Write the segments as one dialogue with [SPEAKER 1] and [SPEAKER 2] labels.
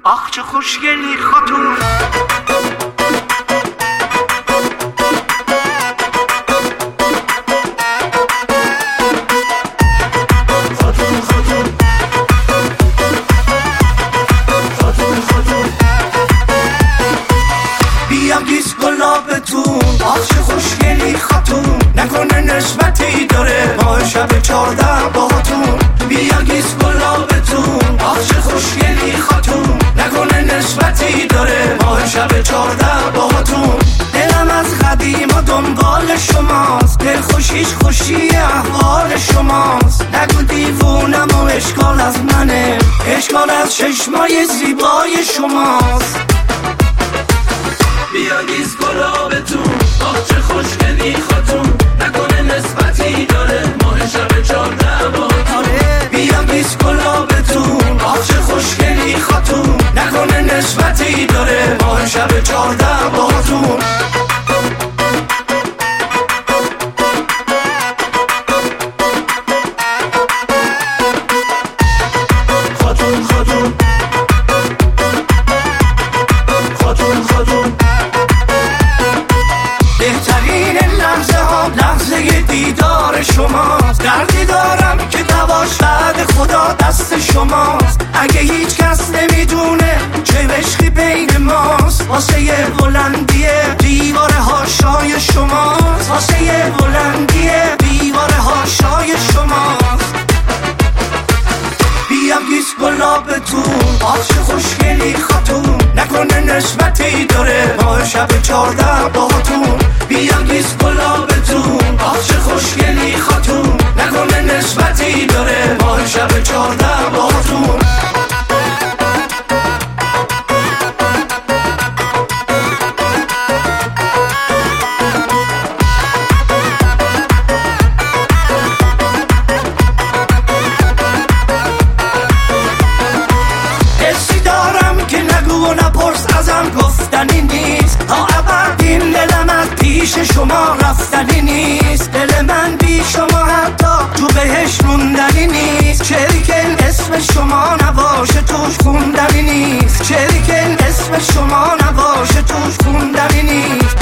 [SPEAKER 1] آخ چه خوشگلی خاتون. بیاگیز گلابتون، آخ چه خوشگلی خاتون. نکنه نسبتی داره ما شب 14 باهاتون. بیاگیز گلابتون، آخ چه خوشگلی خاتون. نکنه نسبتی داره ما شب 14 باهاتون. دلم از قدیم و دنبال شماست، دل خوشیش خوشی احوال شماست. نگو دیوونم و اشکال از منه، اشکال از چشمای زیبای شماست.
[SPEAKER 2] بیاگیز گلابتون، آخ چه خوشگلی خاتون. نکنه نسبتی داره ماه شب 14 باهاتون.
[SPEAKER 1] بیاگیز گلابتون، آخ چه خوشگلی خاتون. نکنه نسبتی داره ماه شب 14 باهاتون. خاتون خاتون خاتون خاتون. بهترین لحظه ها لحظه دیدار شماست. دردی دارم که دواش بعد خدا دست شماست. اگه هیچ کس نمیدونه چه عشقی بین ماست، واسه بلندی دیوار هاشای شماست. واسه بلندی دیوار هاشای شماست. بیاگیز گلابتون، آخ چه خوشگلی خاتون. نکنه نسبتی داره ما شب 14 باهاتون. بیاگیز گلابتون، آخ چه خوشگلی خاتون. نکنه نسبتی داره ما شب 14 باهاتون. گفتنی نیست تا ابد این دلم از پیش شما رفتنی نیست. دل من بی شما حتی تو بهش موندنی نیست. شریکن اسم شما نباشه توش خوندنی نیست. شریکن اسم شما نباشه توش خوندنی نیست.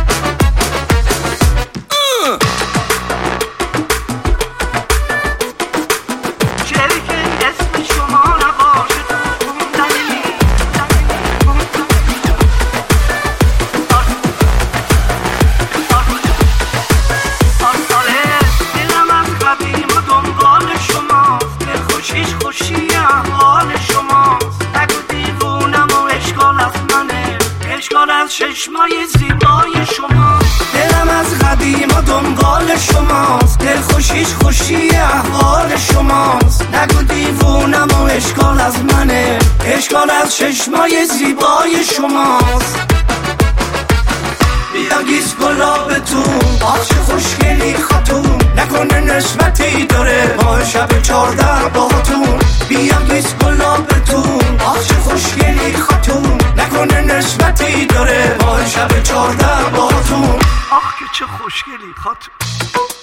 [SPEAKER 1] خوشی احوال شماست. نگو دیوونم و اشکال از منه، اشکال از چشمای زیبای شماست. دلم از قدیم و دنبال شماست. دل خوشیش خوشی احوال شماست. نگو دیوونم و اشکال از منه، اشکال از چشمای زیبای شماست. بیاگیز گلابتون، آخ چه خوشگلی خاتون. نکنه نسبتی داره ما شب 14 باهاتون. بیاگیز گلابتون، آخ چه خوشگلی خاتون. نکنه نسبتی داره ما شب 14 باهاتون. آخ که چه خوشگلی خاتون.